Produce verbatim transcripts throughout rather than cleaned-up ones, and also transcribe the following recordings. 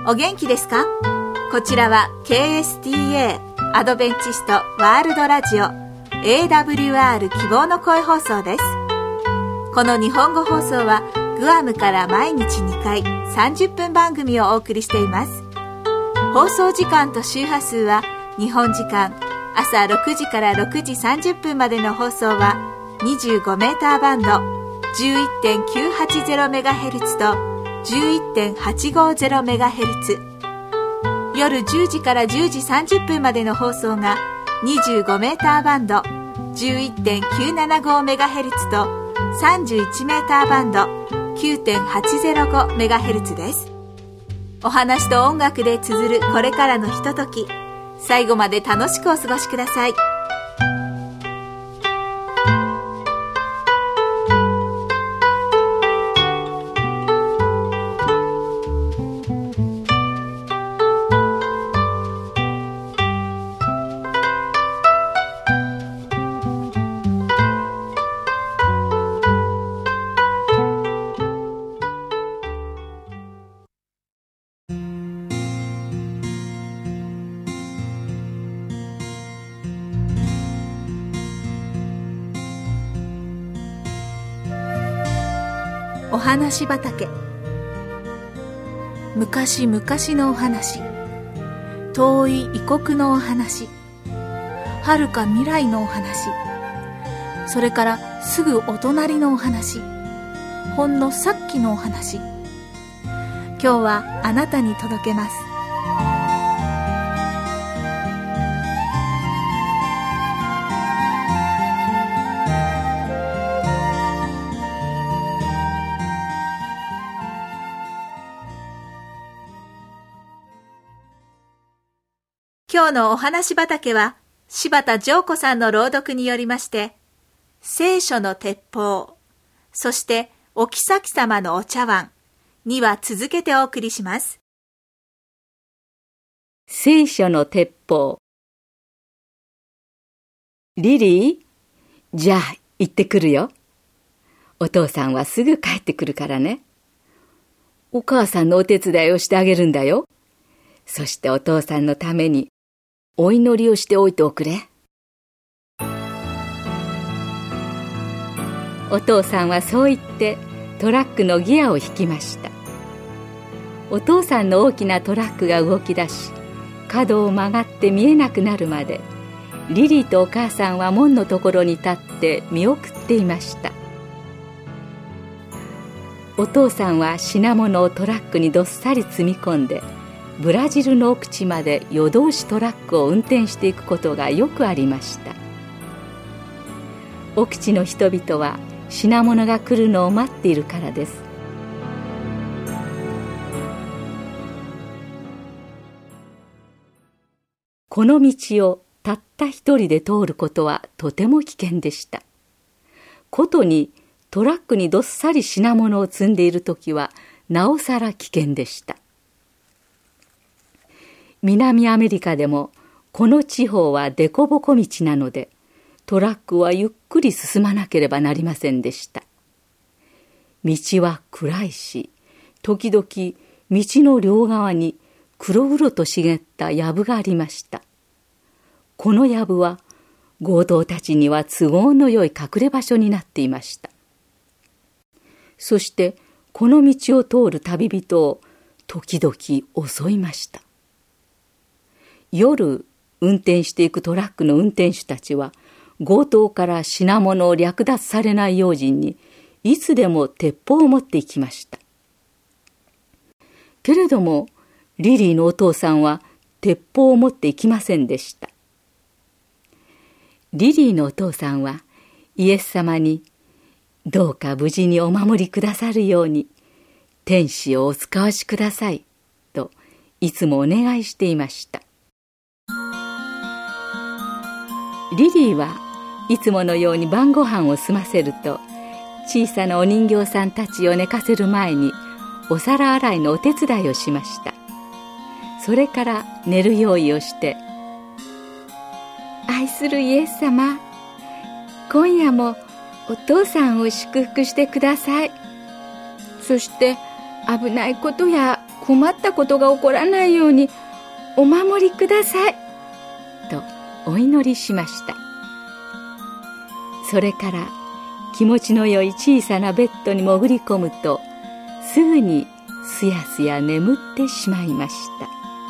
お元気ですか？こちらは ケーエスティーエー アドベンチストワールドラジオ エーダブリューアール 希望の声放送です。この日本語放送はグアムから毎日にかいさんじゅっぷん番組をお送りしています。放送時間と周波数は日本時間朝ろくじからろくじさんじゅっぷんまでの放送は にじゅうごメーターバンド じゅういってんきゅうはちゼロメガヘルツ と じゅういってんはちごゼロメガヘルツ、 夜じゅうじからじゅうじさんじゅっぷんまでの放送がにじゅうごメーターバンド じゅういってんきゅうななごメガヘルツ とさんじゅういちメーターバンド きゅうてんはちゼロごメガヘルツ です。お話と音楽で綴るこれからのひととき、最後まで楽しくお過ごしください。お話畑。昔々のお話、遠い異国のお話、遥か未来のお話、それからすぐお隣のお話、ほんのさっきのお話、今日はあなたに届けます。今日のお話畑は柴田譲子さんの朗読によりまして、聖書の鉄砲、そしてお妃様のお茶碗には続けてお送りします。 聖書の鉄砲。リリー、じゃあ行ってくるよ。お父さんはすぐ帰ってくるからね。お母さんのお手伝いをしてあげるんだよ。そしてお父さんのためにお祈りをしておいておくれ。お父さんはそう言ってトラックのギアを引きました。お父さんの大きなトラックが動き出し、角を曲がって見えなくなるまで、リリーとお母さんは門のところに立って見送っていました。お父さんは品物をトラックにどっさり積み込んで、ブラジルの奥地まで夜通しトラックを運転していくことがよくありました。奥地の人々は品物が来るのを待っているからです。この道をたった一人で通ることはとても危険でした。ことにトラックにどっさり品物を積んでいるときはなおさら危険でした。南アメリカでもこの地方は凸凹道なので、トラックはゆっくり進まなければなりませんでした。道は暗いし、時々道の両側に黒々と茂った藪がありました。この藪は強盗たちには都合のよい隠れ場所になっていました。そしてこの道を通る旅人を時々襲いました。夜運転していくトラックの運転手たちは、強盗から品物を略奪されない用心にいつでも鉄砲を持っていきました。けれどもリリーのお父さんは鉄砲を持っていきませんでした。リリーのお父さんはイエス様に、どうか無事にお守りくださるように天使をお使わしくださいといつもお願いしていました。リリーはいつものように晩ご飯を済ませると、小さなお人形さんたちを寝かせる前にお皿洗いのお手伝いをしました。それから寝る用意をして、愛するイエス様、今夜もお父さんを祝福してください。そして危ないことや困ったことが起こらないようにお守りくださいとお祈りしました。それから気持ちの良い小さなベッドに潜り込むと、すぐにすやすや眠ってしまいました。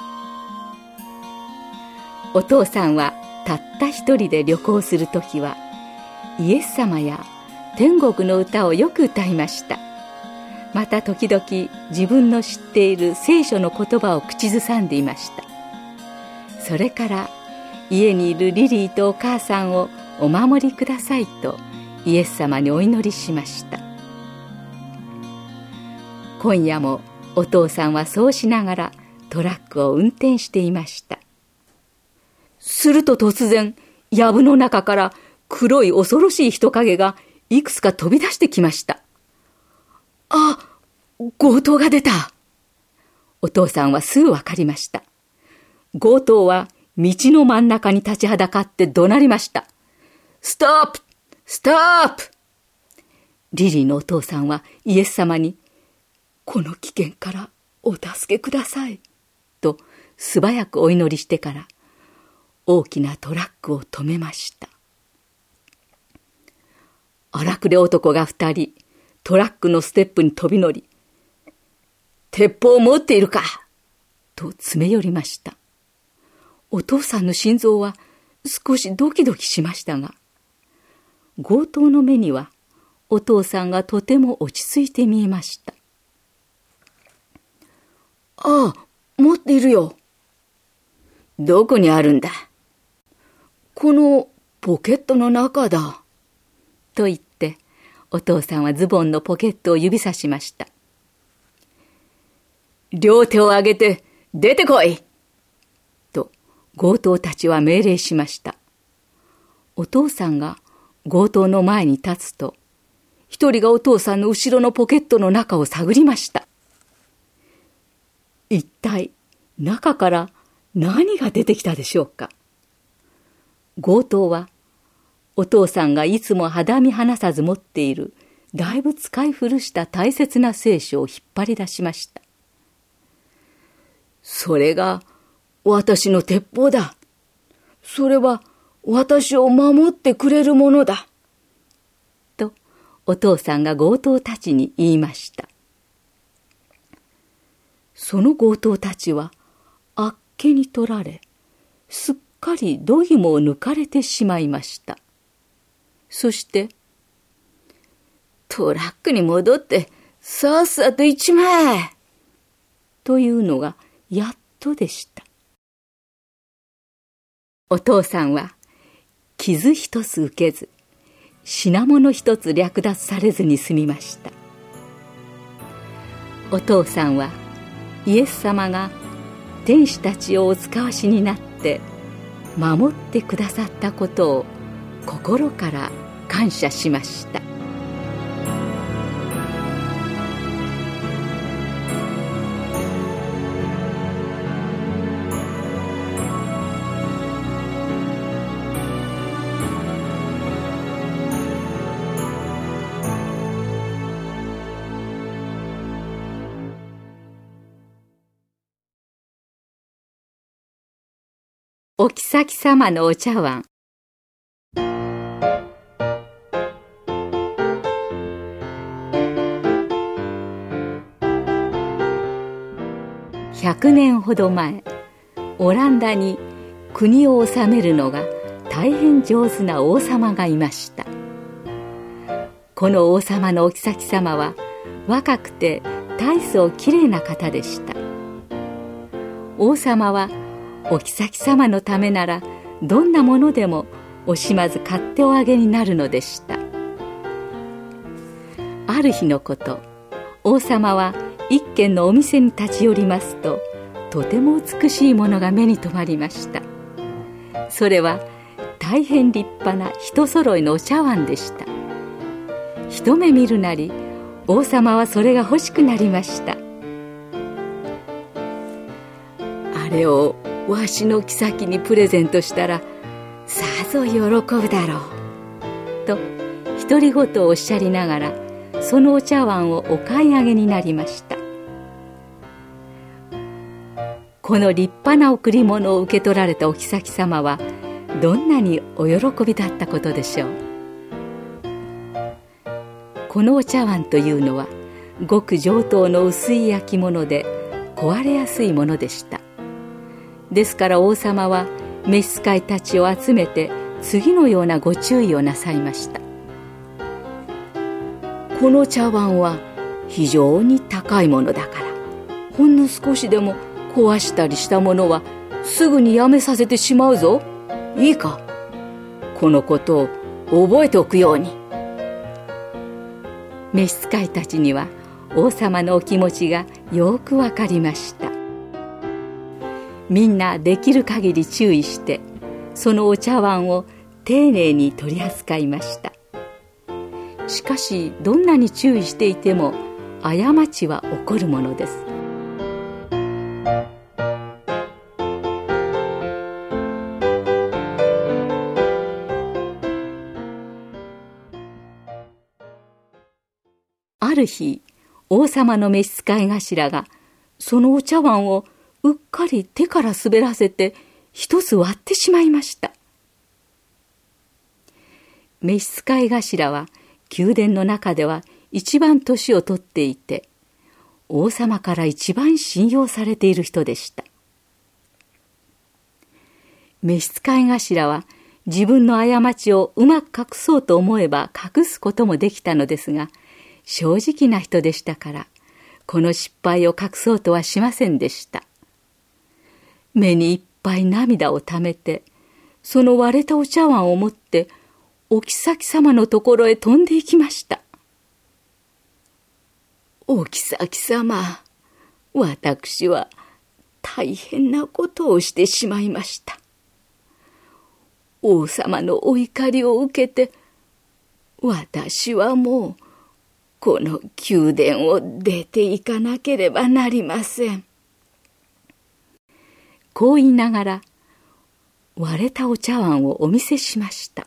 お父さんはたった一人で旅行するときは、イエス様や天国の歌をよく歌いました。また時々自分の知っている聖書の言葉を口ずさんでいました。それから家にいるリリーとお母さんをお守りくださいとイエス様にお祈りしました。今夜もお父さんはそうしながらトラックを運転していました。すると突然、藪の中から黒い恐ろしい人影がいくつか飛び出してきました。あ、強盗が出た。お父さんはすぐわかりました。強盗は道の真ん中に立ちはだかって怒鳴りました。ストップ！ストップ！リリーのお父さんはイエス様に、この危険からお助けくださいと素早くお祈りしてから大きなトラックを止めました。荒くれ男が二人トラックのステップに飛び乗り、鉄砲を持っているかと詰め寄りました。お父さんの心臓は少しドキドキしましたが、強盗の目にはお父さんがとても落ち着いて見えました。ああ、持っているよ。どこにあるんだ？このポケットの中だ。と言って、お父さんはズボンのポケットを指さしました。両手を上げて出てこいと強盗たちは命令しました。お父さんが強盗の前に立つと、一人がお父さんの後ろのポケットの中を探りました。一体中から何が出てきたでしょうか。強盗はお父さんがいつも肌身離さず持っているだいぶ使い古した大切な聖書を引っ張り出しました。それが私の鉄砲だ。それは私を守ってくれるものだ。とお父さんが強盗たちに言いました。その強盗たちはあっけに取られ、すっかり度肝を抜かれてしまいました。そして、トラックに戻ってさっさと一枚というのがやっとでした。お父さんは傷一つ受けず、品物一つ略奪されずに済みました。お父さんはイエス様が天使たちをお使わしになって守ってくださったことを心から感謝しました。お妃様のお茶碗。ひゃくねんほど前、オランダに国を治めるのが大変上手な王様がいました。この王様のお妃様は若くて大層きれいな方でした。王様はお妃様のためならどんなものでも惜しまず買っておあげになるのでした。ある日のこと、王様は一軒のお店に立ち寄りますと、とても美しいものが目に留まりました。それは大変立派な一揃いのお茶碗でした。一目見るなり王様はそれが欲しくなりました。あれをわしの妃にプレゼントしたらさぞ喜ぶだろうと独り言をおっしゃりながら、そのお茶碗をお買い上げになりました。 この立派な贈り物を受け取られたお妃様はどんなにお喜びだったことでしょう。このお茶碗というのはごく上等の薄い焼き物で壊れやすいものでした。ですから王様は召使いたちを集めて次のようなご注意をなさいました。この茶碗は非常に高いものだから、ほんの少しでも壊したりしたものはすぐにやめさせてしまうぞ。いいか、このことを覚えておくように。召使いたちには王様のお気持ちがよくわかりました。みんなできる限り注意してそのお茶碗を丁寧に取り扱いました。しかしどんなに注意していても過ちは起こるものです。ある日、王様の召使い頭がそのお茶碗をうっかり手から滑らせて一つ割ってしまいました。召使い頭は宮殿の中では一番年を取っていて、王様から一番信用されている人でした。召使い頭は自分の過ちをうまく隠そうと思えば隠すこともできたのですが、正直な人でしたからこの失敗を隠そうとはしませんでした。目にいっぱい涙をためて、その割れたお茶碗を持ってお妃様のところへ飛んで行きました。お妃様、私は大変なことをしてしまいました。王様のお怒りを受けて、私はもうこの宮殿を出て行かなければなりません。こう言いながら割れたお茶碗をお見せしました。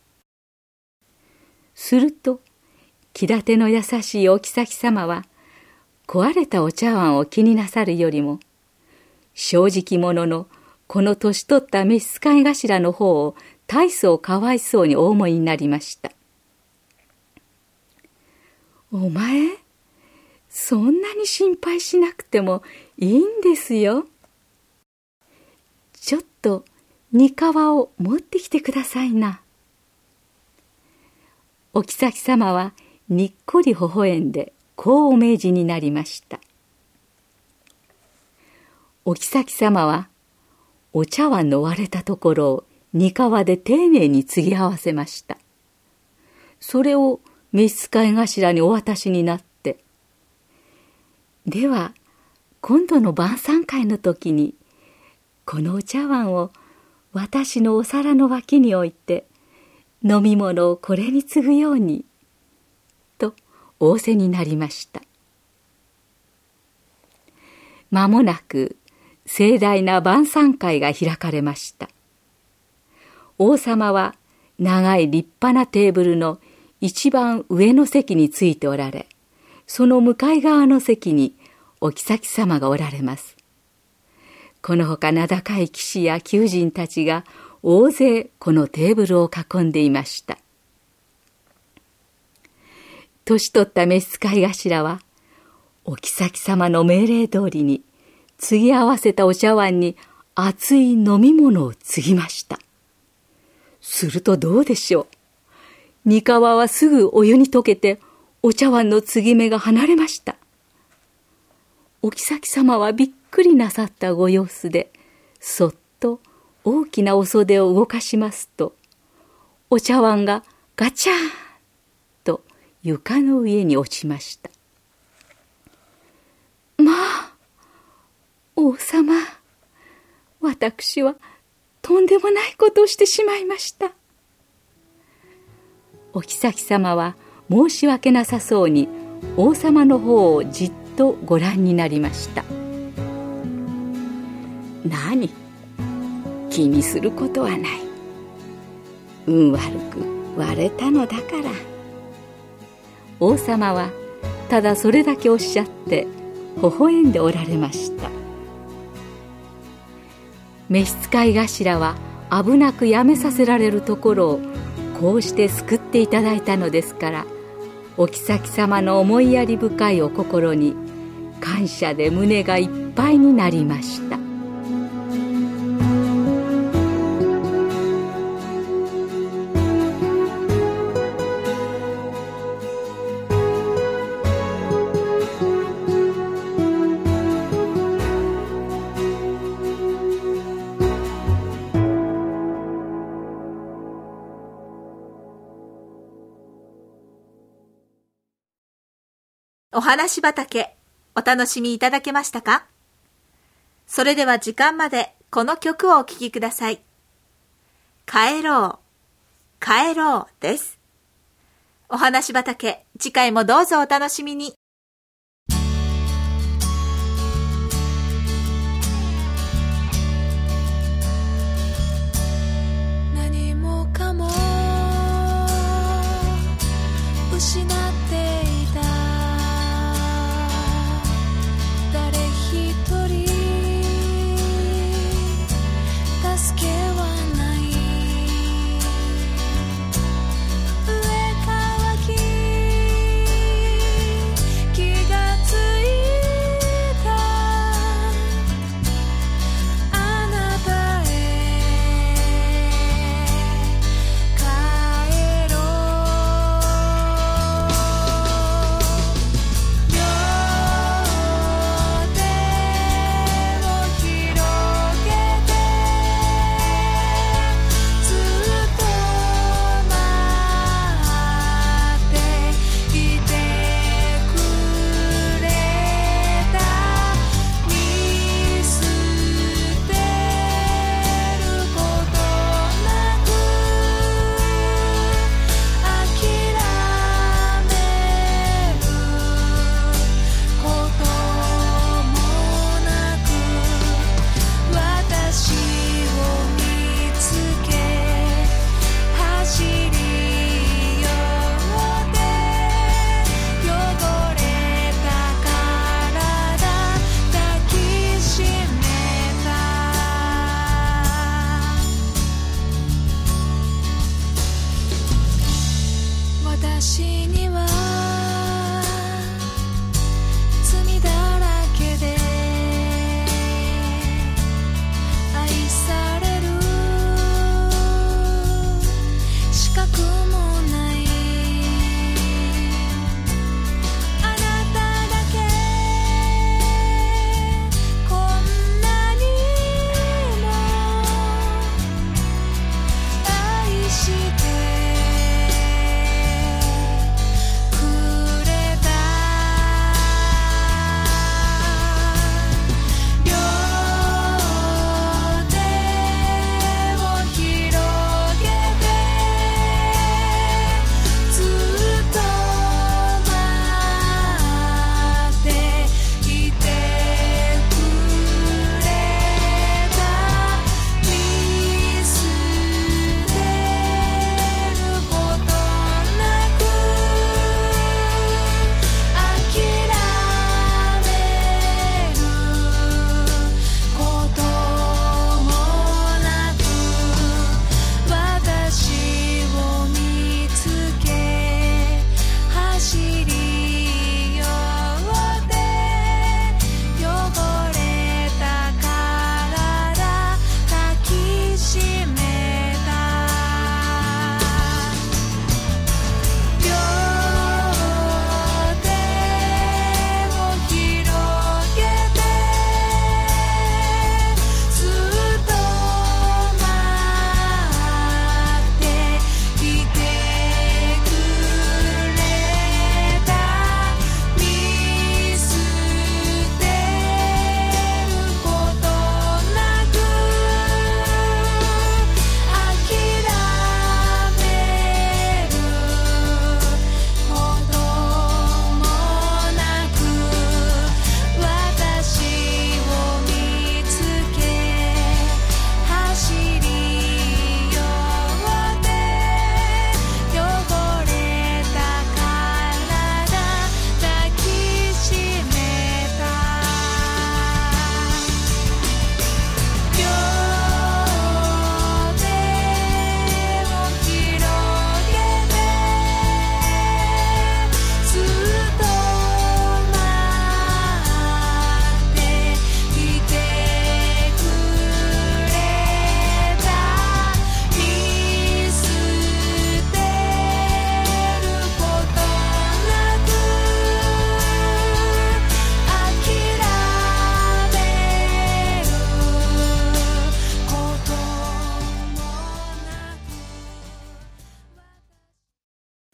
すると気立ての優しいお妃様は壊れたお茶碗を気になさるよりも、正直者のこの年取った召使い頭の方を大層かわいそうにお思いになりました。お前、そんなに心配しなくてもいいんですよ。ちょっと煮皮を持ってきてくださいな。お妃様はにっこり微笑んでこうお命じになりました。お妃様はお茶碗の割れたところを煮皮で丁寧に継ぎ合わせました。それを召使い頭にお渡しになって、では今度の晩餐会の時にこのお茶碗を私のお皿の脇に置いて飲み物をこれに継ぐようにと仰せになりました。間もなく盛大な晩餐会が開かれました。王様は長い立派なテーブルの一番上の席についておられ、その向かい側の席にお妃様がおられます。このほか名高い騎士や宮人たちが大勢このテーブルを囲んでいました。年取った召使い頭はお妃様の命令通りに継ぎ合わせたお茶碗に熱い飲み物を継ぎました。するとどうでしょう。煮皮はすぐお湯に溶けてお茶碗の継ぎ目が離れました。お妃様はびっくりなさったご様子で、そっと大きなお袖を動かしますと、お茶碗がガチャーンと床の上に落ちました。まあ、王様、私はとんでもないことをしてしまいました。お妃様は申し訳なさそうに王様の方をじっとご覧になりました。何、気にすることはない。運悪く割れたのだから。王様はただそれだけおっしゃって微笑んでおられました。 召使い頭は危なくやめさせられるところをこうして救っていただいたのですから、お妃様の思いやり深いお心に感謝で胸がいっぱいになりました。 お話畑、お楽しみいただけましたか？それでは時間までこの曲をお聴きください。帰ろう、帰ろうです。お話畑、次回もどうぞお楽しみに。 何もかも失っていた、誰一人助けはない、上乾き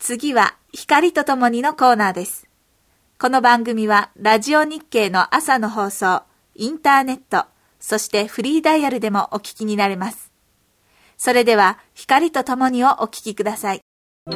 次は光とともにのコーナーです。この番組はラジオ日経の朝の放送、インターネット、そしてフリーダイヤルでもお聞きになれます。それでは光とともにをお聞きください。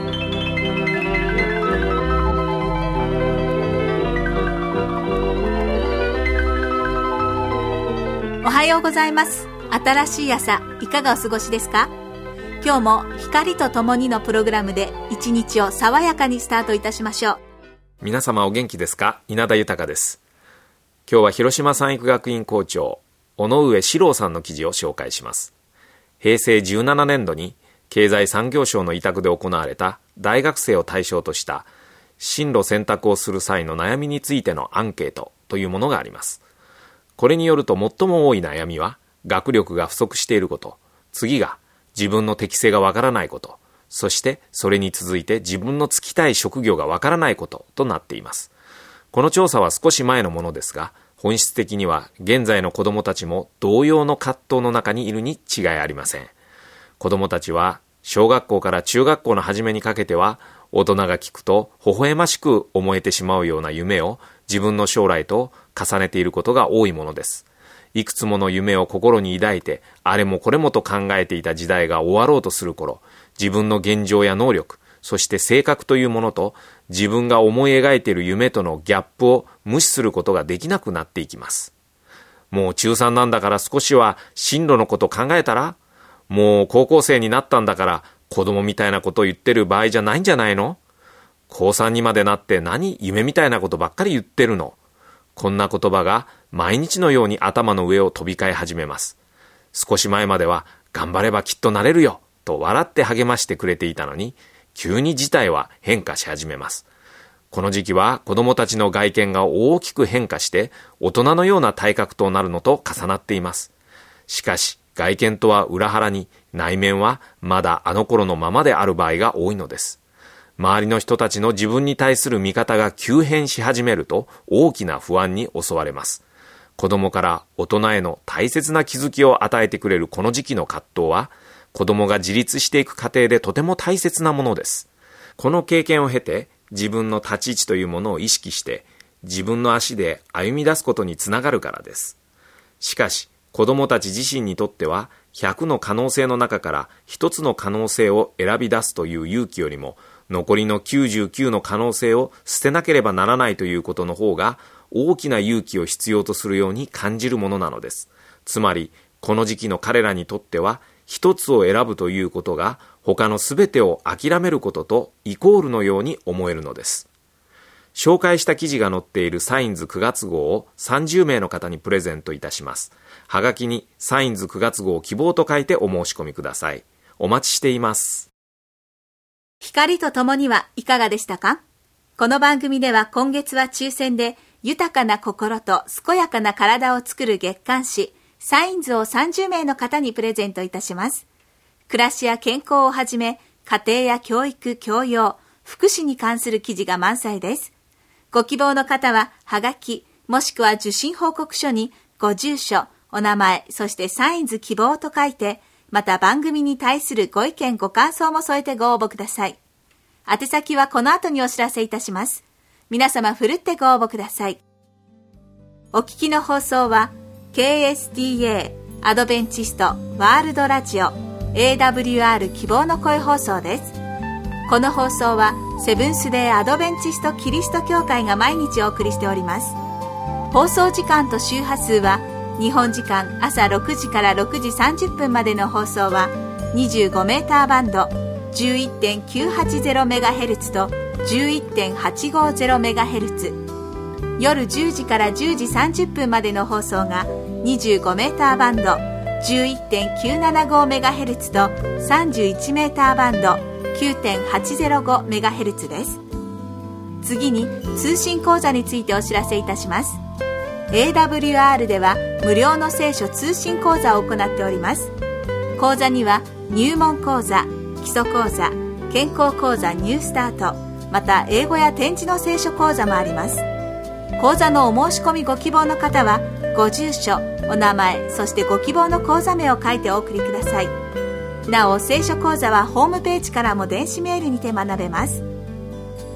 おはようございます。新しい朝、いかがお過ごしですか？今日も光とともにのプログラムで一日を爽やかにスタートいたしましょう。 皆様お元気ですか？稲田豊です。今日は広島産育学院校長尾上史郎さんの記事を紹介します。へいせいじゅうななねんどに経済産業省の委託で行われた大学生を対象とした進路選択をする際の悩みについてのアンケートというものがあります。これによると最も多い悩みは学力が不足していること、次が自分の適性がわからないこと、そしてそれに続いて自分の就きたい職業がわからないこととなっています。この調査は少し前のものですが、本質的には現在の子どもたちも同様の葛藤の中にいるに違いありません。子どもたちは小学校から中学校の初めにかけては、大人が聞くと微笑ましく思えてしまうような夢を自分の将来と重ねていることが多いものです。いくつもの夢を心に抱いて、あれもこれもと考えていた時代が終わろうとする頃、自分の現状や能力、そして性格というものと自分が思い描いている夢とのギャップを無視することができなくなっていきます。もう中さんなんだから少しは進路のこと考えたら？もう高校生になったんだから子供みたいなことを言ってる場合じゃないんじゃないの？高さんにまでなって何夢みたいなことばっかり言ってるの？こんな言葉が毎日のように頭の上を飛び交い始めます。少し前までは頑張ればきっとなれるよと笑って励ましてくれていたのに、急に事態は変化し始めます。この時期は子供たちの外見が大きく変化して大人のような体格となるのと重なっています。しかし外見とは裏腹に内面はまだあの頃のままである場合が多いのです。周りの人たちの自分に対する見方が急変し始めると大きな不安に襲われます。子供から大人への大切な気づきを与えてくれるこの時期の葛藤は、子供が自立していく過程でとても大切なものです。この経験を経て自分の立ち位置というものを意識して自分の足で歩み出すことにつながるからです。しかし子供たち自身にとってはひゃくの可能性の中からひとつの可能性を選び出すという勇気よりも、残りのきゅうじゅうきゅうの可能性を捨てなければならないということの方が大きな勇気を必要とするように感じるものなのです。つまりこの時期の彼らにとっては、一つを選ぶということが他のすべてを諦めることとイコールのように思えるのです。紹介した記事が載っているサインズくがつ号をさんじゅうめいの方にプレゼントいたします。はがきにサインズくがつ号希望と書いてお申し込みください。お待ちしています。 光とともにはいかがでしたか？この番組では今月は抽選で豊かな心と健やかな体を作る月刊誌サインズをさんじゅうめいの方にプレゼントいたします。暮らしや健康をはじめ家庭や教育、教養、福祉に関する記事が満載です。ご希望の方ははがきもしくは受信報告書にご住所、お名前、そしてサインズ希望と書いて、また番組に対するご意見ご感想も添えてご応募ください。宛先はこの後にお知らせいたします。皆様ふるってご応募ください。お聞きの放送は ケーエスティーエー アドベンチストワールドラジオ エーダブリューアール 希望の声放送です。この放送はセブンスデーアドベンチストキリスト教会が毎日お送りしております。放送時間と周波数は日本時間朝ろくじからろくじさんじゅっぷんまでの放送は にじゅうごメーターバンド じゅういってんきゅうはちゼロメガヘルツ と じゅういってんはちごゼロメガヘルツ、 夜じゅうじからじゅうじさんじゅっぷんまでの放送が にじゅうごメーターバンド じゅういってんきゅうななごメガヘルツ と さんじゅういちメーターバンド きゅうてんはちゼロごメガヘルツ です。次に通信講座についてお知らせいたします。エーダブリューアール では無料の聖書通信講座を行っております。講座には入門講座、基礎講座、健康講座ニュースタート、また英語や点字の聖書講座もあります。講座のお申し込みご希望の方はご住所、お名前、そしてご希望の講座名を書いてお送りください。なお聖書講座はホームページからも電子メールにて学べます。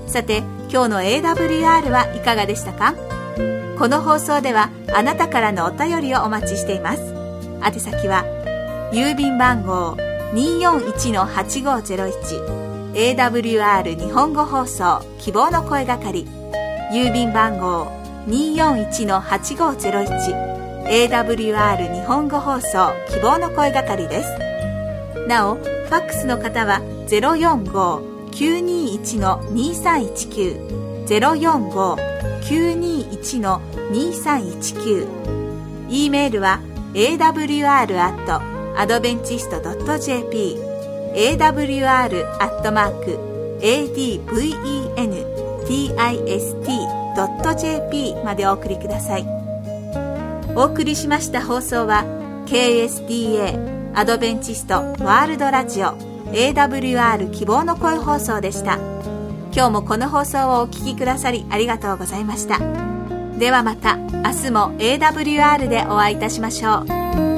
さて、今日の エーダブリューアール はいかがでしたか？この放送ではあなたからのお便りをお待ちしています。宛先は郵便番号 にーよんいちのはちごゼロいち エーダブリューアール 日本語放送希望の声係、郵便番号 にーよんいちのはちごゼロいち エーダブリューアール 日本語放送希望の声係です。なお、ファックスの方は ゼロよんごーきゅうにーいちのにさんいちきゅう ゼロよんごーきゅうにーいちのにさんいちきゅう、 E メールは エーダブリューアール アットアドベンチスト ドット ジェーピー エーダブリューアール アットマーク エーディーブイイーエヌティーアイエスティー ドット ジェーピー までお送りください。お送りしました放送は ケーエスディーエー アドベンチストワールドラジオ エーダブリューアール 希望の声放送でした。今日もこの放送をお聞きくださりありがとうございました。ではまた明日も エーダブリューアール でお会いいたしましょう。